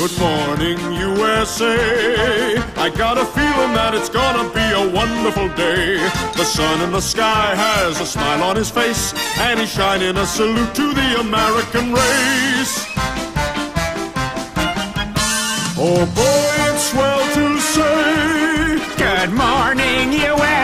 Good morning, USA. I got a feeling that it's gonna be a wonderful day. The sun in the sky has a smile on his face, and he's shining a salute to the American race. Oh boy, it's swell to say, Good morning, USA.